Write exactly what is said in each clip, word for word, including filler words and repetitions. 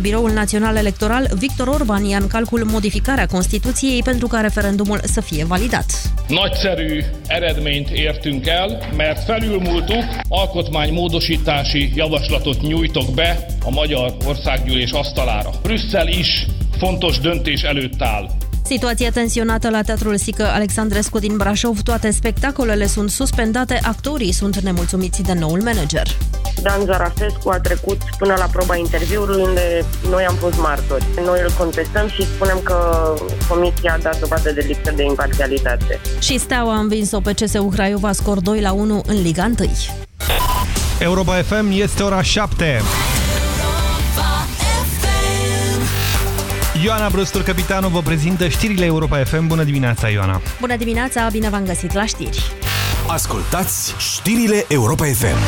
Biroul Național Electoral, Viktor Orbán ia în calcul modificarea Constituției pentru ca referendumul să fie validat. Nagyszerű eredményt értünk el, mert felülmúltuk, alkotmánymódosítási javaslatot nyújtok be a Magyar Országgyűlés asztalára. Brüsszel is fontos döntés előtt áll. Situația tensionată la Teatrul Sică Alexandrescu din Brașov. Toate spectacolele sunt suspendate, actorii sunt nemulțumiți de noul manager. Dan Zarafescu a trecut până la proba interviului, unde noi am fost martori. Noi îl contestăm și spunem că comisia a dat dovadă de lipsă de imparțialitate. Și Steaua a învins-o pe C S U Craiova, scor doi la unu în Liga unu. Europa F M, este ora șapte. Ioana Brustur, capitanul, vă prezintă știrile Europa F M. Bună dimineața, Ioana! Bună dimineața, bine v-am găsit la știri! Ascultați știrile Europa F M.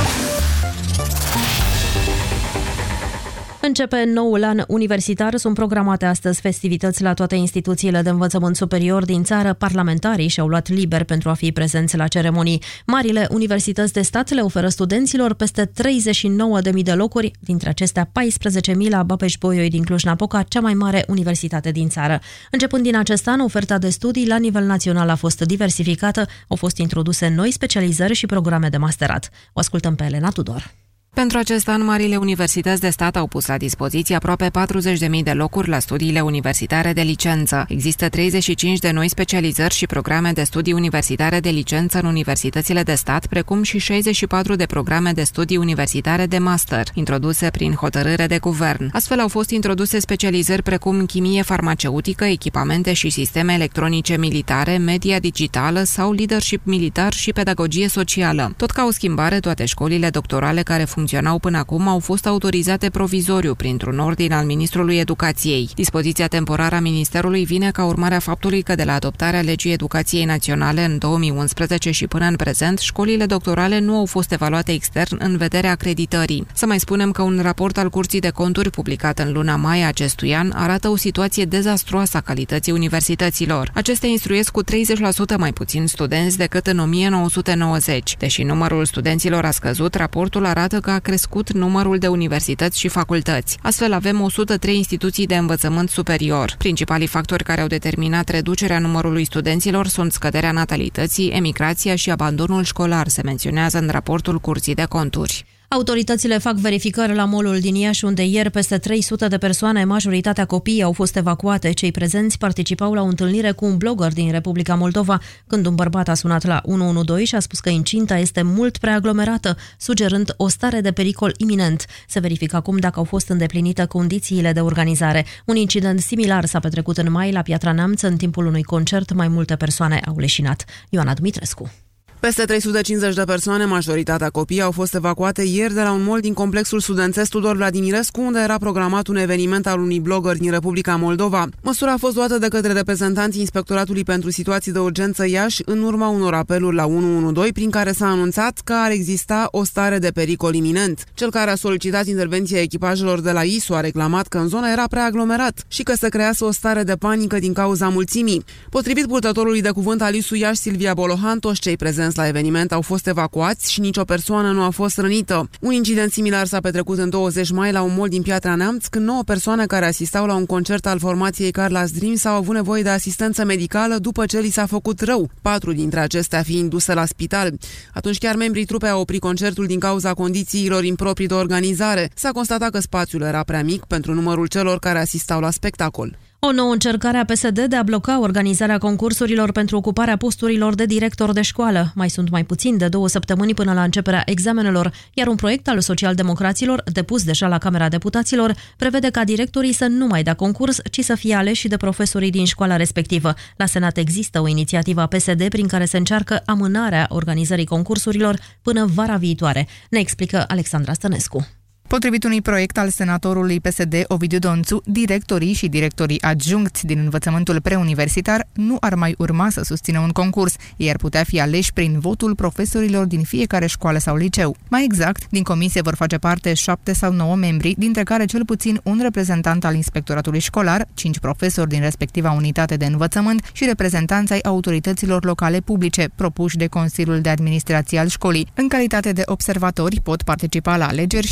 Începe noul an universitar. Sunt programate astăzi festivități la toate instituțiile de învățământ superior din țară. Parlamentarii și-au luat liber pentru a fi prezenți la ceremonii. Marile universități de stat le oferă studenților peste treizeci și nouă de mii de locuri, dintre acestea paisprezece mii la Babeș-Bolyai din Cluj-Napoca, cea mai mare universitate din țară. Începând din acest an, oferta de studii la nivel național a fost diversificată, au fost introduse noi specializări și programe de masterat. O ascultăm pe Elena Tudor. Pentru acest an, marile universități de stat au pus la dispoziție aproape patruzeci de mii de locuri la studiile universitare de licență. Există treizeci și cinci de noi specializări și programe de studii universitare de licență în universitățile de stat, precum și șaizeci și patru de programe de studii universitare de master, introduse prin hotărâre de guvern. Astfel au fost introduse specializări precum chimie farmaceutică, echipamente și sisteme electronice militare, media digitală sau leadership militar și pedagogie socială. Tot ca o schimbare, toate școlile doctorale care funcționau până acum au fost autorizate provizoriu printr-un ordin al Ministrului Educației. Dispoziția temporară a Ministerului vine ca urmare a faptului că de la adoptarea legii Educației Naționale în două mii unsprezece și până în prezent, școlile doctorale nu au fost evaluate extern în vederea acreditării. Să mai spunem că un raport al Curții de Conturi publicat în luna mai acestui an arată o situație dezastruoasă a calității universităților. Acestea instruiesc cu treizeci la sută mai puțini studenți decât în o mie nouă sute nouăzeci. Deși numărul studenților a scăzut, raportul arată că a crescut numărul de universități și facultăți. Astfel avem o sută trei instituții de învățământ superior. Principalii factori care au determinat reducerea numărului studenților sunt scăderea natalității, emigrația și abandonul școlar, se menționează în raportul Curții de Conturi. Autoritățile fac verificări la molul din Iași, unde ieri peste trei sute de persoane, majoritatea copii, au fost evacuate. Cei prezenți participau la o întâlnire cu un blogger din Republica Moldova, când un bărbat a sunat la unu unu doi și a spus că incinta este mult prea aglomerată, sugerând o stare de pericol iminent. Se verifică acum dacă au fost îndeplinite condițiile de organizare. Un incident similar s-a petrecut în mai la Piatra Neamț. În timpul unui concert, mai multe persoane au leșinat. Ioana Dumitrescu. Peste trei sute cincizeci de persoane, majoritatea copii, au fost evacuate ieri de la un mall din complexul studențesc Tudor Vladimirescu, unde era programat un eveniment al unui blogger din Republica Moldova. Măsura a fost luată de către reprezentanții Inspectoratului pentru Situații de Urgență Iași în urma unor apeluri la unu unu doi, prin care s-a anunțat că ar exista o stare de pericol iminent. Cel care a solicitat intervenția echipajelor de la I S U a reclamat că în zona era prea aglomerat și că se crease o stare de panică din cauza mulțimii. Potrivit purtătorului de cuvânt al I S U Iași, Silvia Bolohan, toți cei prezenți la eveniment au fost evacuați și nicio persoană nu a fost rănită. Un incident similar s-a petrecut în douăzeci mai la un mall din Piatra Neamț, când nouă persoane care asistau la un concert al formației Carla's Dreams au avut nevoie de asistență medicală după ce li s-a făcut rău, patru dintre acestea fiind duse la spital. Atunci chiar membrii trupei au oprit concertul din cauza condițiilor improprii de organizare. S-a constatat că spațiul era prea mic pentru numărul celor care asistau la spectacol. O nouă încercare a P S D de a bloca organizarea concursurilor pentru ocuparea posturilor de director de școală. Mai sunt mai puțin de două săptămâni până la începerea examenelor, iar un proiect al socialdemocraților, depus deja la Camera Deputaților, prevede ca directorii să nu mai dea concurs, ci să fie aleși de profesorii din școala respectivă. La Senat există o inițiativă a P S D prin care se încearcă amânarea organizării concursurilor până vara viitoare. Ne explică Alexandra Stănescu. Potrivit unui proiect al senatorului P S D Ovidiu Donțu, directorii și directorii adjuncți din învățământul preuniversitar nu ar mai urma să susțină un concurs, ei ar putea fi aleși prin votul profesorilor din fiecare școală sau liceu. Mai exact, din comisie vor face parte șapte sau nouă membri, dintre care cel puțin un reprezentant al inspectoratului școlar, cinci profesori din respectiva unitate de învățământ și reprezentanți ai autorităților locale publice, propuși de Consiliul de Administrație al școlii. În calitate de observatori pot participa la alegeri și membrii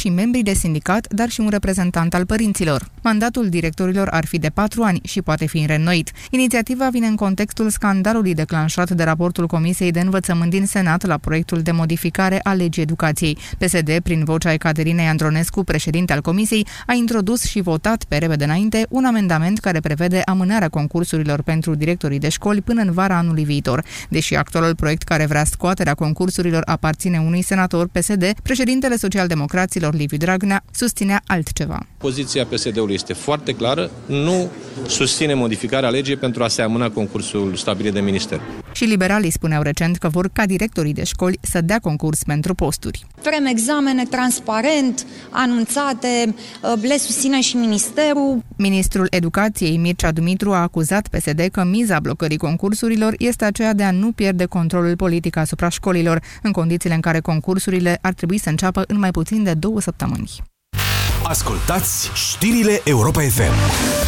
de sindicat, dar și un reprezentant al părinților. Mandatul directorilor ar fi de patru ani și poate fi reînnoit. Inițiativa vine în contextul scandalului declanșat de raportul Comisiei de Învățământ din Senat la proiectul de modificare a legii educației. P S D, prin vocea Ecaterinei Andronescu, președinte al Comisiei, a introdus și votat pe repede înainte un amendament care prevede amânarea concursurilor pentru directorii de școli până în vara anului viitor. Deși actualul proiect care vrea scoaterea concursurilor aparține unui senator P S D, președintele socialdemocraților Liviu Dragnea susținea altceva. Poziția P S D-ului este foarte clară, nu susține modificarea legii pentru a se amâna concursul stabilit de minister. Și liberalii spuneau recent că vor ca directorii de școli să dea concurs pentru posturi. Vrem examene transparent, anunțate, le susține și ministerul. Ministrul Educației Mircea Dumitru a acuzat P S D că miza blocării concursurilor este aceea de a nu pierde controlul politic asupra școlilor, în condițiile în care concursurile ar trebui să înceapă în mai puțin de două săptămâni. Ascultați știrile Europa F M.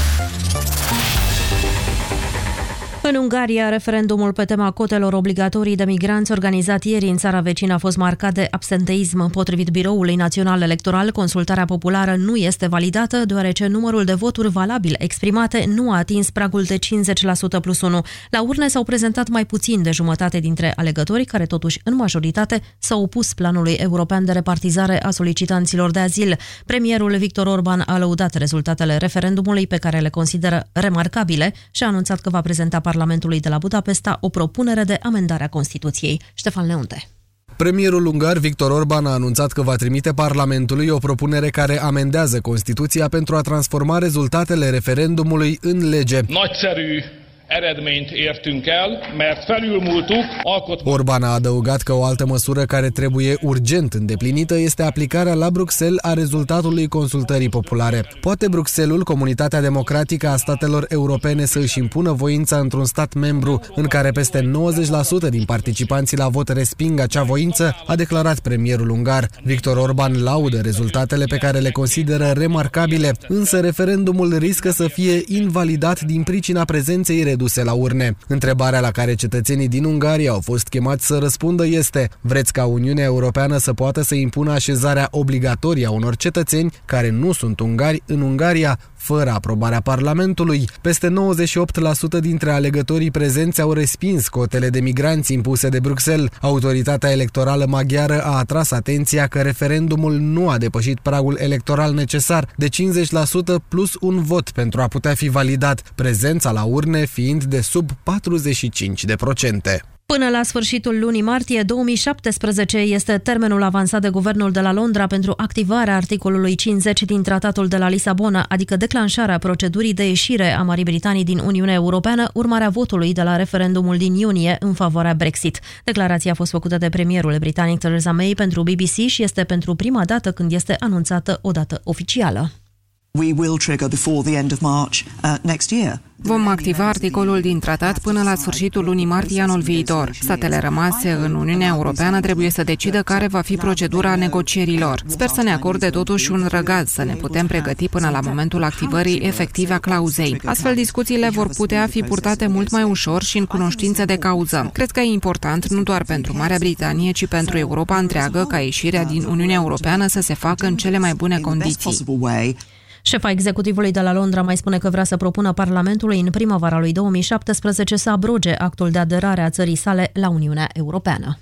În Ungaria, referendumul pe tema cotelor obligatorii de migranți organizat ieri în țara vecină a fost marcat de absenteism. Potrivit Biroului Național Electoral, consultarea populară nu este validată, deoarece numărul de voturi valabile exprimate nu a atins pragul de cincizeci la sută plus unu. La urne s-au prezentat mai puțin de jumătate dintre alegători, care totuși, în majoritate, s-au opus planului european de repartizare a solicitanților de azil. Premierul Victor Orban a lăudat rezultatele referendumului, pe care le consideră remarcabile, și a anunțat că va prezenta Parlamentului de la Budapesta o propunere de amendare a Constituției. Ștefan Leunte. Premierul ungar Victor Orban a anunțat că va trimite Parlamentului o propunere care amendează Constituția pentru a transforma rezultatele referendumului în lege. Nagyszerű eredményt értünk el, mert felülmúltuk alkot... Orban a adăugat că o altă măsură care trebuie urgent îndeplinită este aplicarea la Bruxelles a rezultatului consultării populare. Poate Bruxellesul, comunitatea democratică a statelor europene, să își impună voința într-un stat membru în care peste nouăzeci la sută din participanții la vot resping acea voință, a declarat premierul ungar. Victor Orban laudă rezultatele pe care le consideră remarcabile, însă referendumul riscă să fie invalidat din pricina prezenței reduse la urne. Întrebarea la care cetățenii din Ungaria au fost chemați să răspundă este: vreți ca Uniunea Europeană să poată să impună așezarea obligatorie a unor cetățeni care nu sunt ungari în Ungaria, fără aprobarea Parlamentului? Peste nouăzeci și opt la sută dintre alegătorii prezenți au respins cotele de migranți impuse de Bruxelles. Autoritatea electorală maghiară a atras atenția că referendumul nu a depășit pragul electoral necesar de cincizeci la sută plus un vot pentru a putea fi validat, prezența la urne fiind de sub patruzeci și cinci de procente. Până la sfârșitul lunii martie două mii șaptesprezece este termenul avansat de guvernul de la Londra pentru activarea articolului cincizeci din Tratatul de la Lisabona, adică declanșarea procedurii de ieșire a Marii Britanii din Uniunea Europeană, urmarea votului de la referendumul din iunie în favoarea Brexit. Declarația a fost făcută de premierul britanic Theresa May pentru B B C și este pentru prima dată când este anunțată o dată oficială. We will trigger before the end of March uh, next year. Vom activa articolul din tratat până la sfârșitul lunii martie anul viitor. Statele rămase în Uniunea Europeană trebuie să decidă care va fi procedura negocierilor. Sper să ne acorde totuși un răgaz, să ne putem pregăti până la momentul activării efective a clauzei. Astfel, discuțiile vor putea fi purtate mult mai ușor și în cunoștință de cauză. Cred că e important nu doar pentru Marea Britanie, ci pentru Europa întreagă ca ieșirea din Uniunea Europeană să se facă în cele mai bune condiții. Șefa executivului de la Londra mai spune că vrea să propună Parlamentului în primăvara lui două mii șaptesprezece să abroge actul de aderare a țării sale la Uniunea Europeană.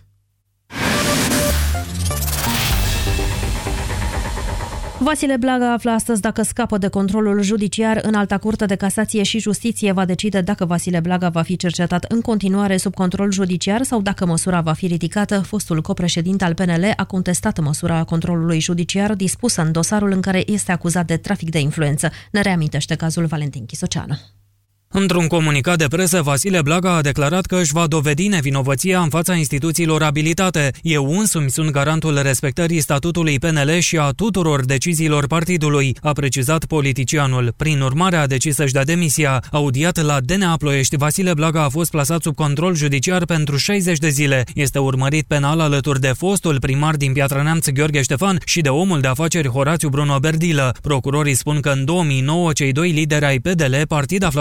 Vasile Blaga află astăzi dacă scapă de controlul judiciar. Înalta Curte de Casație și Justiție va decide dacă Vasile Blaga va fi cercetat în continuare sub control judiciar sau dacă măsura va fi ridicată. Fostul copreședinte al P N L a contestat măsura controlului judiciar dispusă în dosarul în care este acuzat de trafic de influență. Ne reamintește cazul Valentin Chisoceanu. Într-un comunicat de presă, Vasile Blaga a declarat că își va dovedi nevinovăția în fața instituțiilor abilitate. Eu însumi sunt garantul respectării statutului P N L și a tuturor deciziilor partidului, a precizat politicianul. Prin urmare, a decis să-și dea demisia. Audiat la D N A Ploiești, Vasile Blaga a fost plasat sub control judiciar pentru șaizeci de zile. Este urmărit penal alături de fostul primar din Piatra Neamț, Gheorghe Ștefan, și de omul de afaceri Horațiu Bruno Berdilă. Procurorii spun că în două mii nouă cei doi lideri ai P D L, partid aflat atunci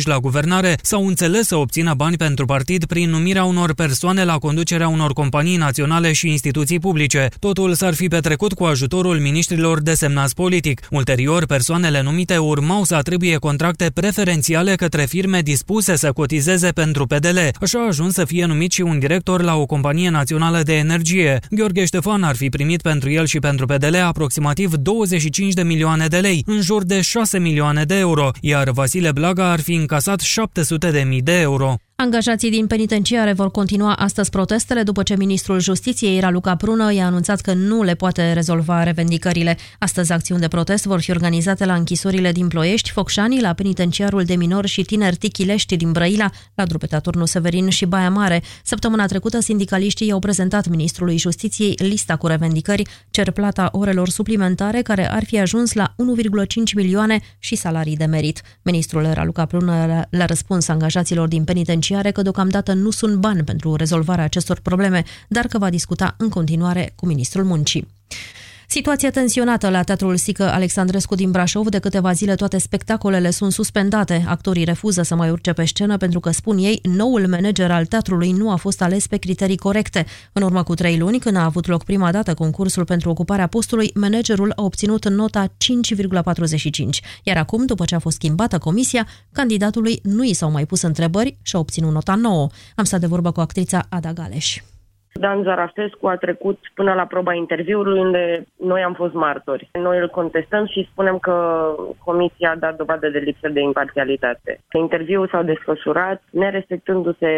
la guvernare s-au înțeles să obțină bani pentru partid prin numirea unor persoane la conducerea unor companii naționale și instituții publice. Totul s-ar fi petrecut cu ajutorul miniștrilor desemnați politic. Ulterior, persoanele numite urmau să atribuie contracte preferențiale către firme dispuse să cotizeze pentru P D L. Așa a ajuns să fie numit și un director la o companie națională de energie. Gheorghe Ștefan ar fi primit pentru el și pentru P D L aproximativ douăzeci și cinci de milioane de lei, în jur de șase milioane de euro, iar Vasile Blaga ar fi încasat șapte sute de mii de euro. Angajații din penitenciare vor continua astăzi protestele după ce ministrul Justiției, Raluca Prună, i-a anunțat că nu le poate rezolva revendicările. Astăzi acțiuni de protest vor fi organizate la închisorile din Ploiești, Focșani, la penitenciarul de minori și tineri Tichilești din Brăila, la Drupeta Turnu Severin și Baia Mare. Săptămâna trecută, sindicaliștii i-au prezentat ministrului Justiției lista cu revendicări, cer plata orelor suplimentare care ar fi ajuns la unu virgulă cinci milioane și salarii de merit. Ministrul Raluca Prună le-a răspuns angajaților din penitenciare că deocamdată nu sunt bani pentru rezolvarea acestor probleme, dar că va discuta în continuare cu ministrul muncii. Situația tensionată la Teatrul Sică Alexandrescu din Brașov. De câteva zile toate spectacolele sunt suspendate. Actorii refuză să mai urce pe scenă pentru că, spun ei, noul manager al teatrului nu a fost ales pe criterii corecte. În urmă cu trei luni, când a avut loc prima dată concursul pentru ocuparea postului, managerul a obținut nota cinci virgulă patruzeci și cinci. Iar acum, după ce a fost schimbată comisia, candidatului nu i s-au mai pus întrebări și a obținut nota nouă. Am stat de vorbă cu actrița Ada Galeș. Dan Zarafescu a trecut până la proba interviului, unde noi am fost martori. Noi îl contestăm și spunem că comisia a dat dovadă de lipsă de imparțialitate. Interviul s-au desfășurat nerespectându-se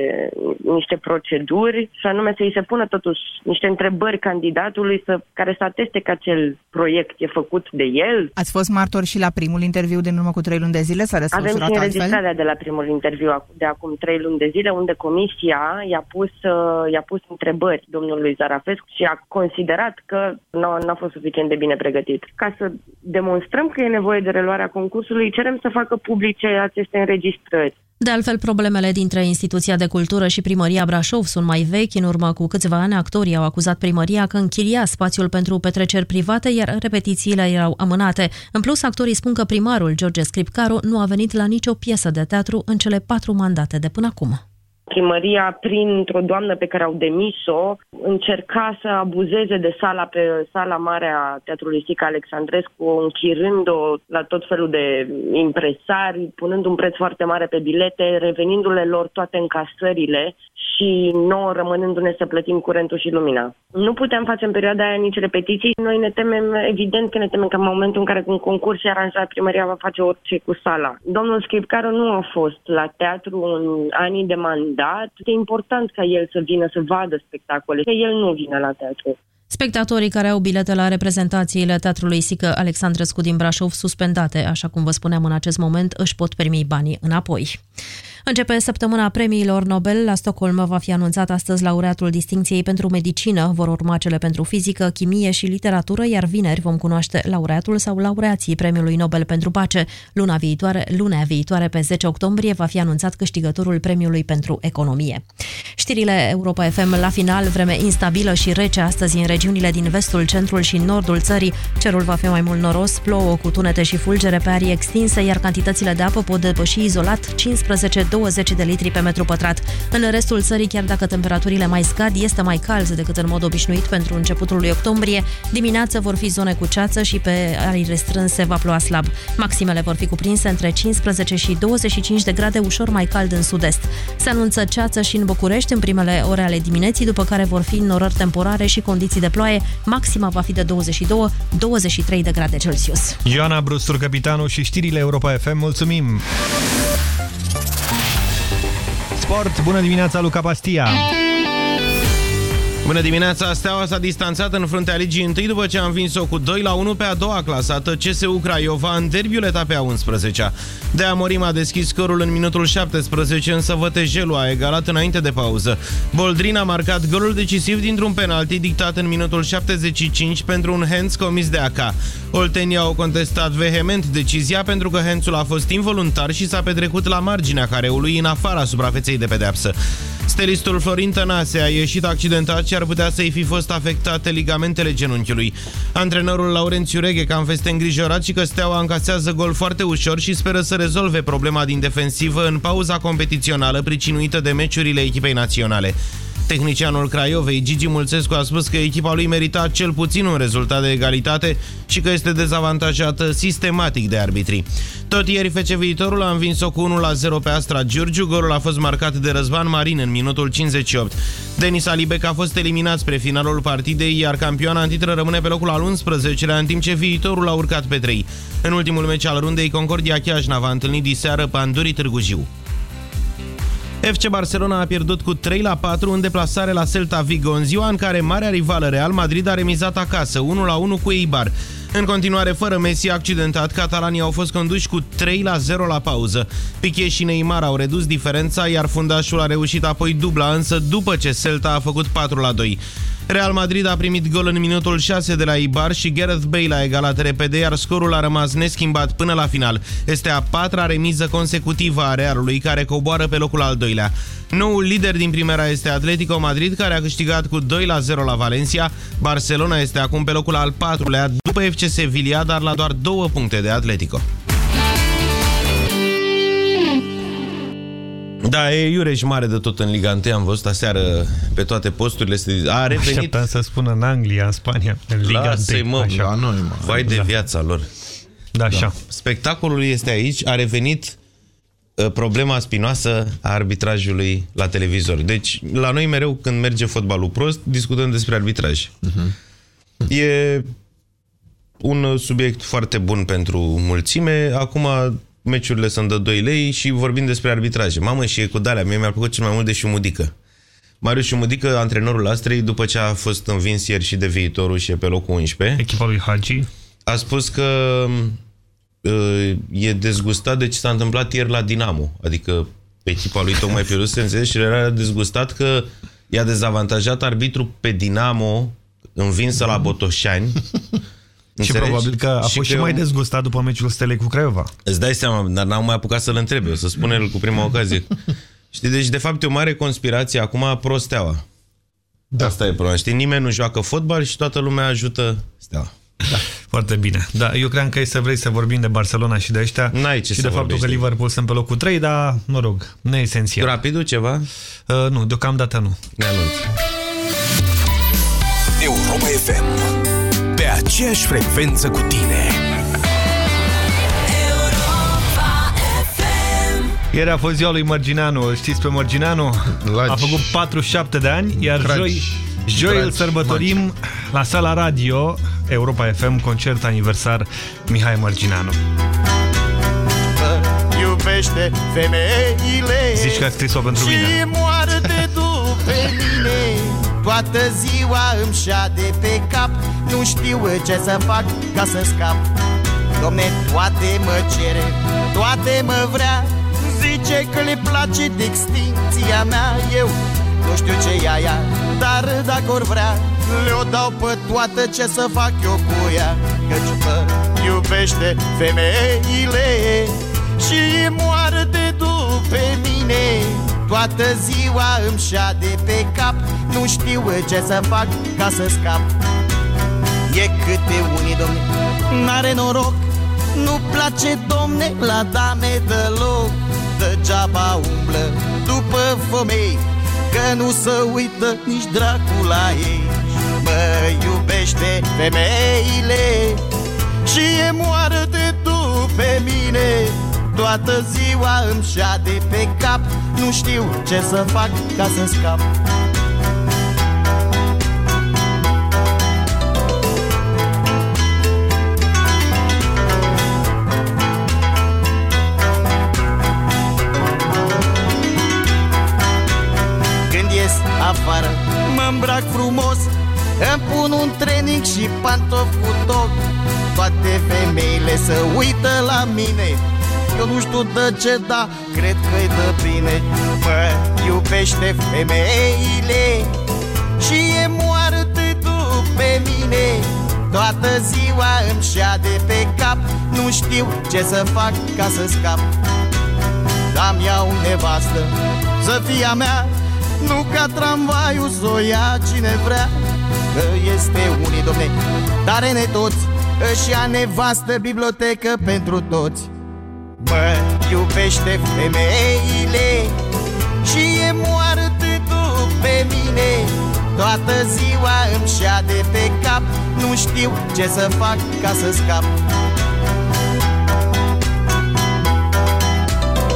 niște proceduri și anume să îi se pună totuși niște întrebări candidatului să, care să ateste că acel proiect e făcut de el. Ați fost martor și la primul interviu din urmă cu trei luni de zile? S-a desfășurat altfel? Avem și înregistrarea de la primul interviu de acum trei luni de zile, unde comisia i-a pus, i-a pus întrebări domnului Zarafescu și a considerat că nu a fost suficient de bine pregătit. Ca să demonstrăm că e nevoie de reluarea concursului, cerem să facă publice aceste înregistrări. De altfel, problemele dintre Instituția de Cultură și Primăria Brașov sunt mai vechi. În urmă cu câțiva ani, actorii au acuzat primăria că închiria spațiul pentru petreceri private, iar repetițiile erau amânate. În plus, actorii spun că primarul George Scripcaru nu a venit la nicio piesă de teatru în cele patru mandate de până acum. Primăria, printr-o doamnă pe care au demis-o, încerca să abuzeze de sala pe sala mare a Teatrului Sică Alexandrescu, închirând-o la tot felul de impresari, punând un preț foarte mare pe bilete, revenindu-le lor toate încasările și nouă rămânându-ne să plătim curentul și lumina. Nu puteam face în perioada aia nici repetiții. Noi ne temem, evident că ne temem că în momentul în care un concurs e aranjat, primăria va face orice cu sala. Domnul Scripcaru nu a fost la teatru în anii de mandat. E important ca el să vină să vadă spectacole, că el nu vine la teatru. Spectatorii care au bilete la reprezentațiile Teatrului Sică Alexandrescu din Brașov suspendate, așa cum vă spuneam în acest moment, își pot primi banii înapoi. Începe săptămâna premiilor Nobel. La Stockholm va fi anunțat astăzi laureatul distincției pentru medicină, vor urma cele pentru fizică, chimie și literatură, iar vineri vom cunoaște laureatul sau laureații Premiului Nobel pentru pace. Luna viitoare, lunea viitoare, pe zece octombrie, va fi anunțat câștigătorul Premiului pentru economie. Știrile Europa F M la final. Vreme instabilă și rece astăzi în regiunile din vestul, centrul și nordul țării. Cerul va fi mai mult noros, plouă cu tunete și fulgere pe arii extinse, iar cantitățile de apă pot depăși izolat cincisprezece douăzeci de litri pe metru pătrat. În restul țării, chiar dacă temperaturile mai scad, este mai cald decât în mod obișnuit pentru începutul lui octombrie. Dimineața vor fi zone cu ceață și pe arii restrânse va ploua slab. Maximele vor fi cuprinse între cincisprezece și douăzeci și cinci de grade, ușor mai cald în sud-est. Se anunță ceață și în București în primele ore ale dimineții, după care vor fi norări temporare și condiții de ploaie. Maxima va fi de douăzeci și doi - douăzeci și trei de grade Celsius. Ioana Brustur, capitanul, și știrile Europa F M. Mulțumim! Sport, bună dimineața, Luca Pastia! Bună dimineața! Steaua s-a distanțat în fruntea ligii întâi după ce a învins-o cu doi la unu pe a doua clasată C S U Craiova în derbiul etapei a unsprezecea. De Amorim a deschis scorul în minutul șaptesprezece, însă Vătejelu a egalat înainte de pauză. Boldrin a marcat golul decisiv dintr-un penalti dictat în minutul șaptezeci și cinci pentru un hands comis de A C. Oltenii au contestat vehement decizia pentru că hands-ul a fost involuntar și s-a petrecut la marginea careului, în afara suprafeței de pedeapsă. Stelistul Florin Tănase a ieșit accidentat și ar putea să-i fi fost afectate ligamentele genunchiului. Antrenorul Laurențiu Reghecan este îngrijorat și că Steaua încasează gol foarte ușor și speră să rezolve problema din defensivă în pauza competițională pricinuită de meciurile echipei naționale. Tehnicianul Craiovei, Gigi Mulțescu, a spus că echipa lui merita cel puțin un rezultat de egalitate și că este dezavantajată sistematic de arbitrii. Tot ieri F C Viitorul a învins-o cu unu la zero pe Astra Giurgiu. Golul a fost marcat de Răzvan Marin în minutul cincizeci și opt. Denis Alibec a fost eliminat spre finalul partidei, iar campioana în titră rămâne pe locul al unsprezecelea, în timp ce Viitorul a urcat pe trei. În ultimul meci al rundei, Concordia Chiajna va întâlni diseară Pandurii Târgu Jiu. F C Barcelona a pierdut cu trei la patru în deplasare la Celta Vigo, în ziua în care marea rivală Real Madrid a remizat acasă unu la unu cu Eibar. În continuare, fără Messi accidentat, catalanii au fost conduși cu trei la zero la pauză. Piqué și Neymar au redus diferența, iar fundașul a reușit apoi dubla, însă după ce Celta a făcut patru la doi. Real Madrid a primit gol în minutul șase de la Eibar și Gareth Bale a egalat repede, iar scorul a rămas neschimbat până la final. Este a patra remiză consecutivă a Realului, care coboară pe locul al doilea. Noul lider din Primera este Atletico Madrid, care a câștigat cu doi la zero la Valencia. Barcelona este acum pe locul al patrulea, după F C Sevilla, dar la doar două puncte de Atletico. Da, e iureș mare de tot în Liga unu, am văzut aseară pe toate posturile. A revenit... Așteptam să spună în Anglia, în Spania, în Liga unu. Lasă-i, mă, la noi, mă. Vai de da. viața lor. Da, așa. Da. Spectacolul este aici, a revenit uh, problema spinoasă a arbitrajului la televizor. Deci, la noi mereu când merge fotbalul prost, discutăm despre arbitraj. Uh-huh. E un subiect foarte bun pentru mulțime. Acum... meciurile sunt de doi lei și vorbim despre arbitraje. Mamă, și e cu de-alea. Mie mi-a plăcut cel mai mult de Șumudică. Marius Șumudică, antrenorul Astrei, după ce a fost învins ieri și de Viitorul și e pe locul unsprezece, echipa lui Hagi, a spus că uh, e dezgustat de ce s-a întâmplat ieri la Dinamo. Adică echipa lui tocmai pierdut, se înțelege, și era dezgustat că i-a dezavantajat arbitru pe Dinamo învinsă la Botoșani. Și probabil că a și fost și mai eu... dezgustat după meciul Stelei cu Craiova. Îți dai seama, dar n-am mai apucat să-l întrebe, o să spun el cu prima ocazie. Știi, deci de fapt e o mare conspirație acum pro-Steaua. Da. Asta e problema, știi? Nimeni nu joacă fotbal și toată lumea ajută Steaua. Da. Foarte bine. Da, eu cream că e să vrei să vorbim de Barcelona și de ăștia. N-ai ce și să de faptul că Liverpool sunt pe locul trei, dar, mă rog, neesențial. Rapidul ceva? Uh, nu, deocamdată nu. Ne anunț. Europa F M, pe aceeași frecvență cu tine. Ieri a fost ziua lui Mărgineanu. Știți pe Mărgineanu? Lagi. A făcut patruzeci și șapte de ani, iar Dragi. joi, joi îl sărbătorim Magi. La Sala Radio, Europa F M, concert aniversar Mihai Mărgineanu. Iubește femeile. Zici că a scris-o pentru mine. Și moară-te tu pe mine. Toată ziua îmi șade pe cap. Nu știu ce să fac ca să scap. Domne, toate mă cere, toate mă vrea. Zice că le place de extinția mea. Eu nu știu ce e aia, dar dacă or vrea, le-o dau pe toată, ce să fac eu cu ea. Căci mă iubește femeile și moară-te tu pe mine. Toată ziua îmi șade pe cap. Nu știu ce să fac ca să scap. E câte unii, domne, n-are noroc. Nu place, domne, la dame deloc. Degeaba umblă după femei, că nu se uită nici dracu la ei. Mă iubește femeile și e moară-te tu pe mine. Toată ziua îmi șade pe cap. Nu știu ce să fac ca să scap. Când ies afară, mă îmbrac frumos, îmi pun un training și pantofi cu toc. Toate femeile se uită la mine. Eu nu știu de ce, da, cred că-i de bine. Mă iubește femeile și e moară-te tu pe mine. toată ziua îmi șade pe cap. Nu știu ce să fac ca să scap. Dar-mi iau nevastă să fie a mea, nu ca tramvaiul să o ia cine vrea. Că este unii, domne, tare netoți, își ia nevastă bibliotecă pentru toți. Mă iubește femeile și e moarte pe mine. Toată ziua îmi șade pe cap, nu știu ce să fac ca să scap.